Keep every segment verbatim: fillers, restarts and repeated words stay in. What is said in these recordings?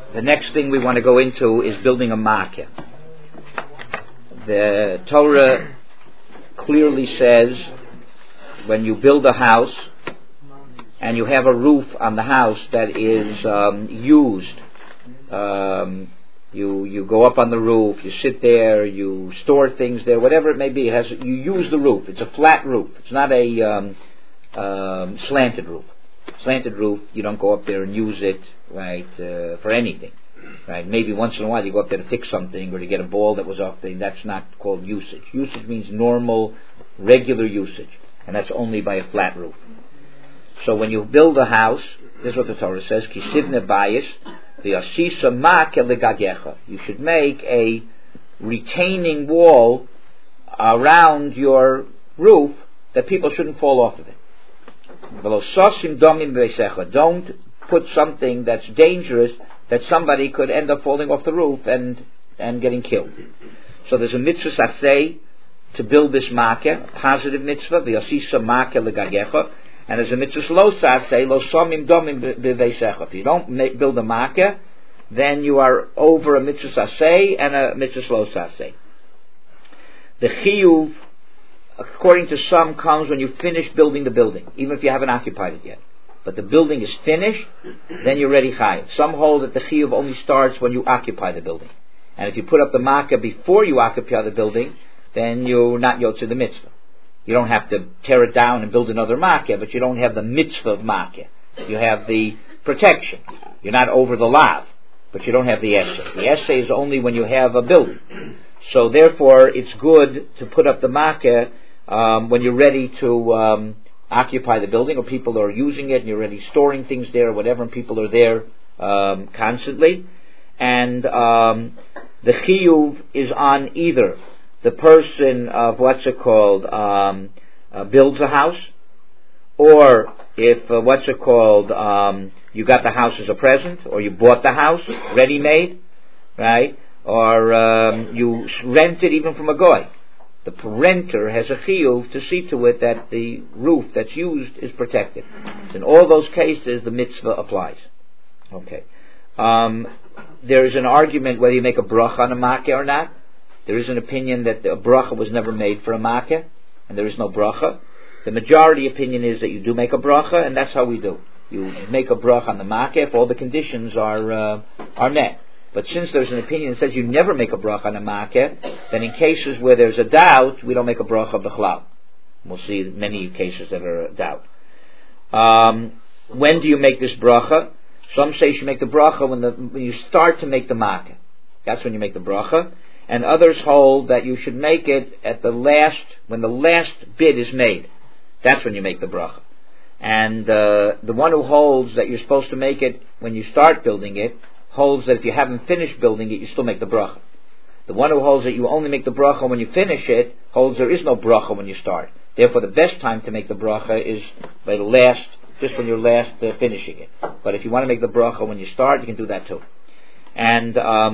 The next thing we want to go into is building a makeh. The Torah clearly says when you build a house and you have a roof on the house that is um, used, um, you you go up on the roof, you sit there, you store things there, whatever it may be. It has you use the roof. It's a flat roof. It's not a um, um, slanted roof. Slanted roof, you don't go up there and use it, right, uh, for anything, right? Maybe once in a while you go up there to fix something or to get a ball that was off thing. That's not called usage. Usage means normal, regular usage, and that's only by a flat roof. So when you build a house, this is what the Torah says: Kisivne bayis v'yasisa makeh legagecha. You should make a retaining wall around your roof that people shouldn't fall off of it. Don't put something that's dangerous that somebody could end up falling off the roof and, and getting killed. So there's a mitzvah saseh to build this makeh, a positive mitzvah, v'yasisa makeh legagecha, and there's a mitzvah lo saseh, lo somim domim b'veisecha. If you don't make, build a makeh, then you are over a mitzvah saseh and a mitzvah lo saseh. The chiyuv, according to some, comes when you finish building the building, even if you haven't occupied it yet. But the building is finished, then you're ready chayav. Some hold that the chiyuv only starts when you occupy the building. And if you put up the makeh before you occupy the building, then you're not yotze the mitzvah. You don't have to tear it down and build another makeh, but you don't have the mitzvah of makeh. You have the protection. You're not over the lav, but you don't have the essay. The essay is only when you have a building. So therefore, it's good to put up the makeh Um, when you're ready to um, occupy the building, or people are using it and you're already storing things there or whatever, and people are there um, constantly. And um, the chiyuv is on either the person of what's it called um, uh, builds a house, or if uh, what's it called um, you got the house as a present, or you bought the house ready made, right? Or um, you rent it even from a goy. The renter has a chiyuv to see to it that the roof that's used is protected. In all those cases, the mitzvah applies. Okay. Um, there is an argument whether you make a bracha on a makeh or not. There is an opinion that a bracha was never made for a makeh, and there is no bracha. The majority opinion is that you do make a bracha, and that's how we do. You make a bracha on the makeh if all the conditions are uh, are met. But since there's an opinion that says you never make a bracha on a makeh, then in cases where there's a doubt, we don't make a bracha b'chlal. We'll see many cases that are a doubt. Um, when do you make this bracha? Some say you should make the bracha when, the, when you start to make the makeh. That's when you make the bracha. And others hold that you should make it at the last, when the last bid is made. That's when you make the bracha. And uh, the one who holds that you're supposed to make it when you start building it holds that if you haven't finished building it, you still make the bracha. The one who holds that you only make the bracha when you finish it holds there is no bracha when you start. Therefore, the best time to make the bracha is by the last, just when you're last uh, finishing it. But if you want to make the bracha when you start, you can do that too. And um,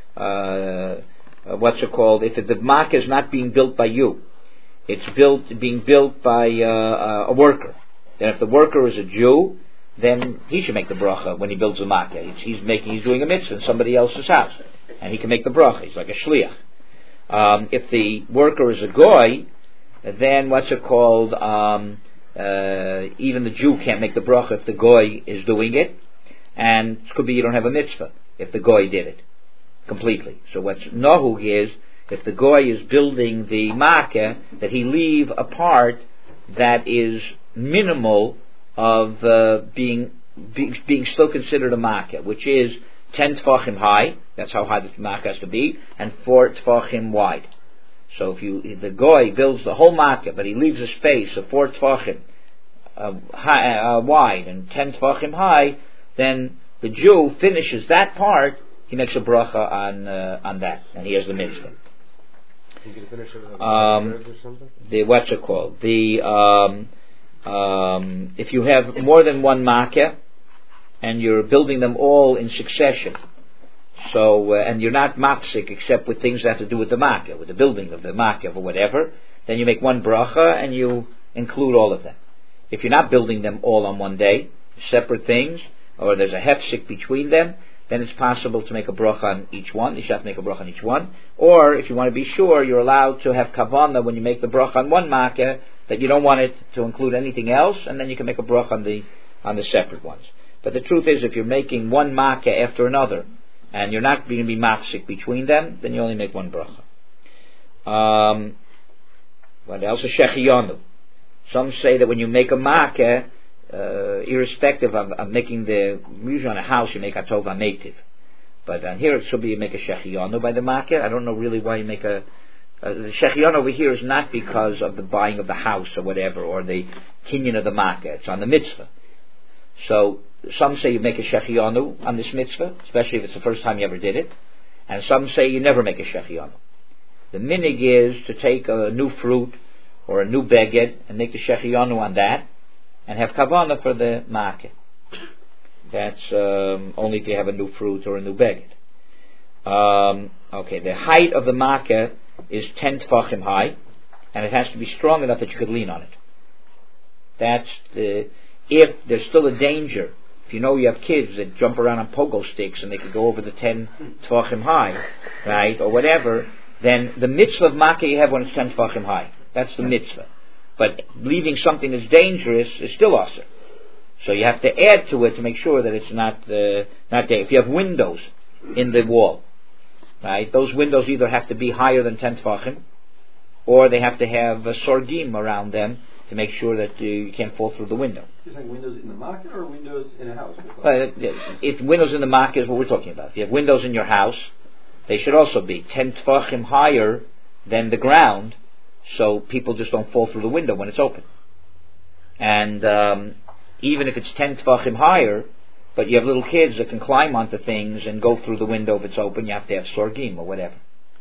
uh, what's it called? If the makeh is not being built by you, it's built being built by uh, a worker. Then, if the worker is a Jew, then he should make the bracha when he builds a makeh. He's making, he's doing a mitzvah in somebody else's house, and he can make the bracha. He's like a shliach. Um, if the worker is a goy, then what's it called? Um, uh, even the Jew can't make the bracha if the goy is doing it, and it could be you don't have a mitzvah if the goy did it completely. So what's nahug is if the goy is building the makeh, that he leave a part that is minimal of uh, being be, being still considered a makeh, which is ten tefachim high. That's how high the makeh has to be, and four tefachim wide. So if you if the goy builds the whole makeh, but he leaves a space of four tefachim uh, high, uh, wide and ten tefachim high, then the Jew finishes that part. He makes a bracha on uh, on that, and he has the mitzvah. Um, the what's it called? The um, Um, if you have more than one makeh and you're building them all in succession, so uh, and you're not mafsik except with things that have to do with the makeh, with the building of the makeh or whatever, then you make one bracha and you include all of them. If you're not building them all on one day, separate things, or there's a hefsik between them, then it's possible to make a bracha on each one. You should have to make a bracha on each one. Or, if you want to be sure, you're allowed to have kavanah when you make the bracha on one makkah, that you don't want it to include anything else, and then you can make a bracha on the on the separate ones. But the truth is, if you're making one makkah after another, and you're not going to be mafsik between them, then you only make one bracha. Um, what else? A shechiyonu. Some say that when you make a makkah, uh, irrespective of, of making the, usually on a house you make a tova native. But uh, here it should be you make a shechiyonu by the makkah. I don't know really why you make a, uh, the shechiyonu over here is not because of the buying of the house or whatever, or the kinyan of the makkah. It's on the mitzvah. So, some say you make a shechiyonu on this mitzvah, especially if it's the first time you ever did it. And some say you never make a shechiyonu. The minig is to take a new fruit or a new beged and make the shechiyonu on that, and have kavanah for the makkah. That's um, only if you have a new fruit or a new beged. Um, okay, the height of the makkah is ten tefachim high, and it has to be strong enough that you could lean on it. That's the, if there's still a danger. If you know you have kids that jump around on pogo sticks and they could go over the ten tefachim high, right, or whatever, then the mitzvah of makkah you have when it's ten tefachim high. That's the mitzvah. But leaving something that's dangerous is still asur. So you have to add to it to make sure that it's not uh, not there. If you have windows in the wall, right, those windows either have to be higher than ten tefachim, or they have to have a sorgim around them to make sure that uh, you can't fall through the window. You're saying windows in the market or windows in a house? Well, if windows in the market is what we're talking about. If you have windows in your house, they should also be ten tefachim higher than the ground, so people just don't fall through the window when it's open. And um, even if it's ten tefachim higher, but you have little kids that can climb onto things and go through the window if it's open, you have to have sorgim or whatever.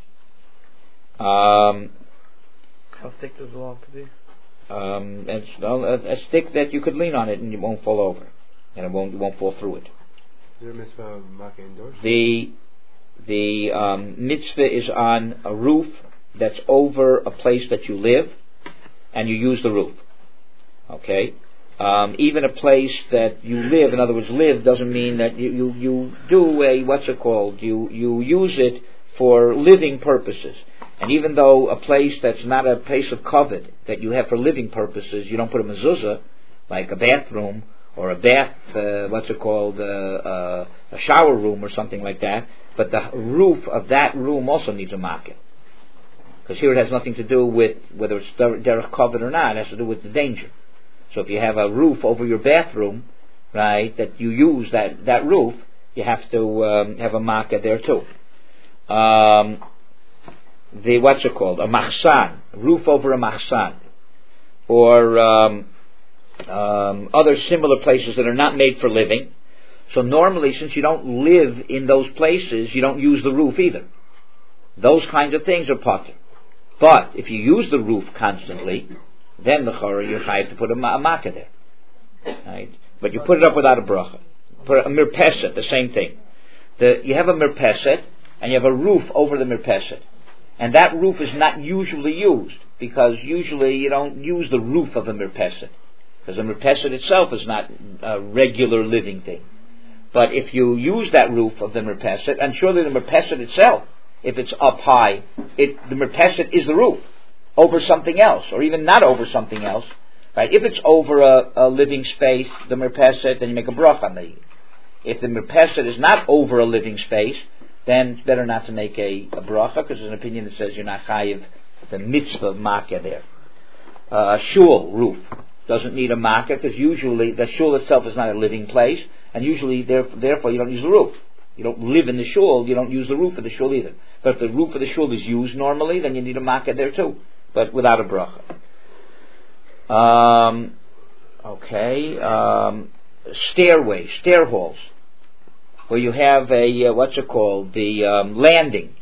Um, How thick does the wall have to be? Um, it's, well, a, a stick that you could lean on it and it won't fall over, and it won't it won't fall through it. Is there a mitzvah of makkah indoors? The the um, mitzvah is on a roof that's over a place that you live, and you use the roof. Okay, um, even a place that you live, in other words, live doesn't mean that you you, you do a what's it called? You you use it for living purposes. And even though a place that's not a place of covet that you have for living purposes, you don't put a mezuzah, like a bathroom or a bath, uh, what's it called, uh, uh, a shower room or something like that. But the roof of that room also needs a makkah. Because here it has nothing to do with whether it's derech covet or not. It has to do with the danger. So if you have a roof over your bathroom, right, that you use that, that roof, you have to um, have a makkah there too. Um... The what's it called? A machsan, roof over a machsan, or um, um, other similar places that are not made for living. So normally, since you don't live in those places, you don't use the roof either. Those kinds of things are potter. But if you use the roof constantly, then the chorah you're chayav to put a, a makkah there, right? But you put it up without a bracha. Put a mirpeset, the same thing. The, you have a mirpeset and you have a roof over the mirpeset. And that roof is not usually used, because usually you don't use the roof of a mirpeset, because the mirpeset itself is not a regular living thing. But if you use that roof of the mirpeset, and surely the mirpeset itself, if it's up high, it, the mirpeset is the roof over something else, or even not over something else, right? If it's over a, a living space, the mirpeset, then you make a bracha on the. If the mirpeset is not over a living space, then it's better not to make a, a bracha, because there's an opinion that says you're not chayiv the mitzvah of makkah there. Uh, shul roof doesn't need a makkah, because usually the shul itself is not a living place, and usually there, therefore you don't use the roof. You don't live in the shul, you don't use the roof of the shul either. But if the roof of the shul is used normally, then you need a makkah there too, but without a bracha. Um, okay, um, stairways, stair halls, where you have a, uh, what's it called, the um, landing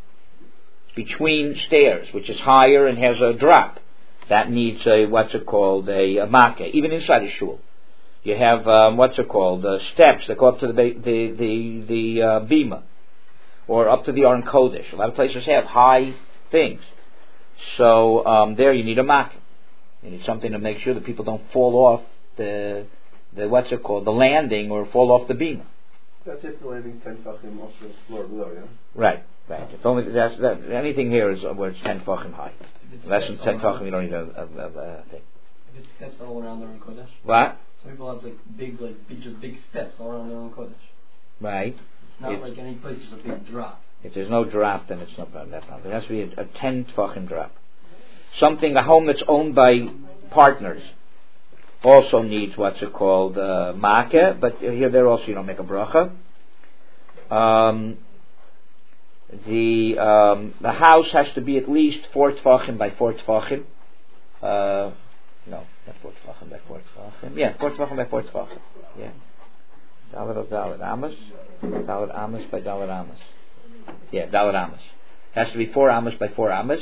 between stairs, which is higher and has a drop. That needs a, what's it called, a, a makkah, even inside a shul. You have, um, what's it called, uh, steps that go up to the the the, the uh, bima, or up to the Aron Kodesh. A lot of places have high things. So um, there you need a makkah. You need something to make sure that people don't fall off the, the what's it called, the landing, or fall off the bima. That's if the landing's ten tefachim off the floor below, yeah? Right, right. If only that's, that, anything here is where it's ten tefachim high. Less than ten tefachim, you don't need a, a, a, a thing. If it's steps all around their own kodesh. What? Some people have like big, like big, just big steps all around their own kodesh. Right. It's not If- like any place there's a big drop. If there's no drop, then it's not that problem. There has to be a, a ten tefachim drop. Something, a home that's owned by partners also needs what's it called, uh, makeh, but here there also you don't make a bracha. Um, the um, the house has to be at least four tefachim by four tefachim. Uh, no, not four tefachim by four tefachim. Yeah, four tefachim by four tefachim. Yeah. Dalet of Dalet Amos. Dalet Amos by Dalet Amos. Yeah, Dalet Amos. Has to be four Amos by four Amos.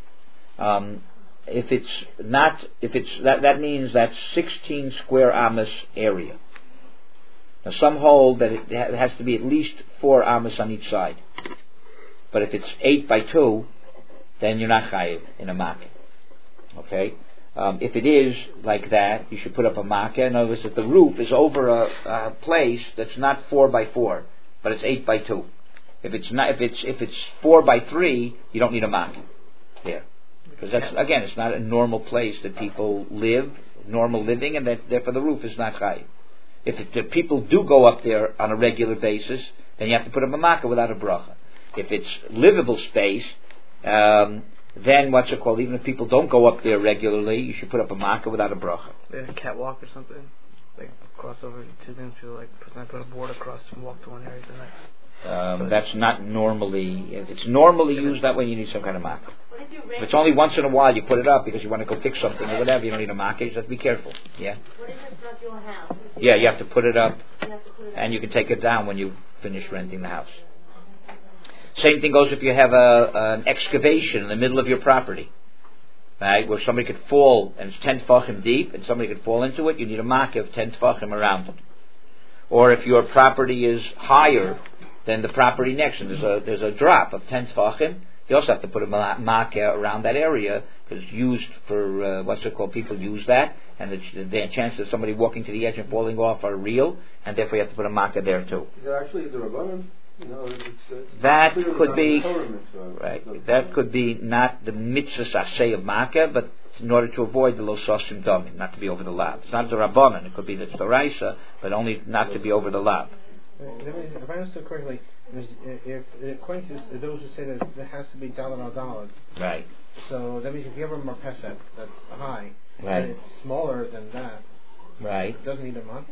Um, if it's not, if it's that, that means that's sixteen square Amos area. Now, some hold that it has to be at least four Amos on each side. But if it's eight by two, then you're not chayiv in a makeh. Okay. Um, if it is like that, you should put up a makeh. In other words, if the roof is over a, a place that's not four by four, but it's eight by two. If it's not, if it's if it's four by three, you don't need a makeh there, because that's again, it's not a normal place that people live, normal living, and that therefore the roof is not chayiv. If it, the people do go up there on a regular basis, then you have to put up a makeh without a bracha. If it's livable space, um, then what's it called? Even if people don't go up there regularly, you should put up a makeh without a bracha. Like a catwalk or something. Like cross over two things. People like put, put a board across and walk to one area to the next. Um, So that's not normally. If it's normally used that way, you need some kind of makeh. If it's only once in a while you put it up because you want to go fix something or whatever, you don't need a makeh. You just have to be careful. Yeah. What if it's not your house? Yeah, you have to put it up, You have to put it and you can take it down when you finish renting the house. Same thing goes if you have a an excavation in the middle of your property, right, where somebody could fall and it's ten tefachim deep, and somebody could fall into it. You need a makeh of ten tefachim around it. Or if your property is higher than the property next, and there's a there's a drop of ten tefachim, you also have to put a makeh around that area because it's used for uh, what's it called? People use that, and the, the chances of somebody walking to the edge and falling off are real, and therefore you have to put a makeh there too. Is that actually the Rabbanan? You know, it's, it's That clearly could not be the Torah mitzvah. right. That's- That could be not the mitzvah saseh of makeh, but in order to avoid the lo sosim domim, not to be over the lab. It's not the rabbanan. It could be the doraisa, but only not to be over the lab. If I understood correctly, if, if according to those who say that there has to be dollar al dollar, Right. so that means if you have a marpeset that's high, Right. and it's smaller than that, Right. it doesn't need a makeh.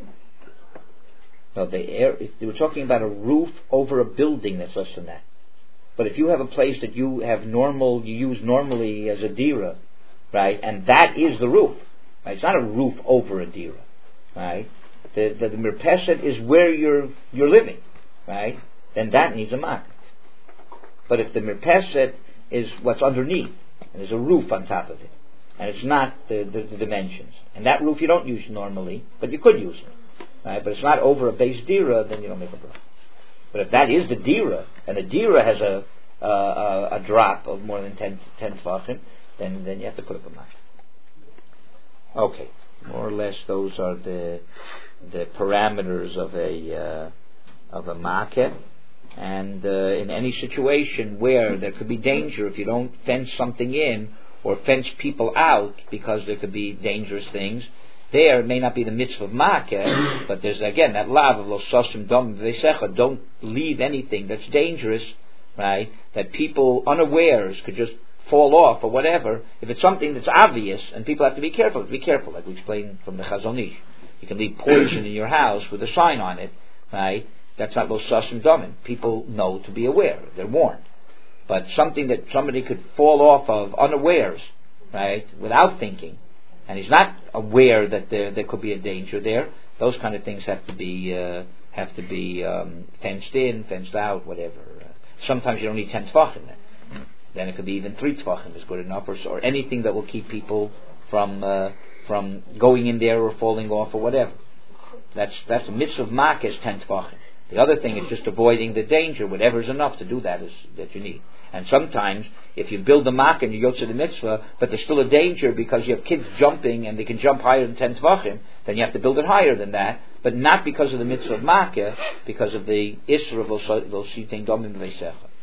No, the air. They were talking about a roof over a building that's less than that. But if you have a place that you have normal, you use normally as a dira, right, and that is the roof, right? It's not a roof over a dira, right? The the, the mirpeset is where you're you're living, right? Then that needs a makeh. But if the mirpeset is what's underneath, and there's a roof on top of it, and it's not the, the, the dimensions, and that roof you don't use normally, but you could use it. Right, but it's not over a base dira, then you don't make a bracha. But if that is the dira, and the dira has a uh, a, a drop of more than ten ten tefachim, then then you have to put up a makeh. Okay, more or less those are the the parameters of a uh, of a makeh. And uh, in any situation where there could be danger, if you don't fence something in or fence people out because there could be dangerous things. There it may not be the mitzvah of makeh, but there's again that lav of lo sosim dom v'secha. Don't leave anything that's dangerous, right? That people unawares could just fall off or whatever. If it's something that's obvious and people have to be careful, be careful. Like we explained from the Chazon Ish, you can leave poison in your house with a sign on it, right? That's not lo sosim domim. People know to be aware; they're warned. But something that somebody could fall off of unawares, right, without thinking. And he's not aware that there there could be a danger there. Those kind of things have to be uh, have to be um, fenced in, fenced out, whatever. Uh, sometimes you don't need ten tefachim. Then. then it could be even three tefachim is good enough, or, or anything that will keep people from uh, from going in there or falling off or whatever. That's that's a mitzvah of makeh is ten tefachim. The other thing is just avoiding the danger. Whatever is enough to do that is that you need. And sometimes, if you build the makeh and you go to the mitzvah, but there's still a danger because you have kids jumping and they can jump higher than ten tefachim, then you have to build it higher than that. but not because of the mitzvah of makeh, because of the isra of those sitting domim v'leisecha.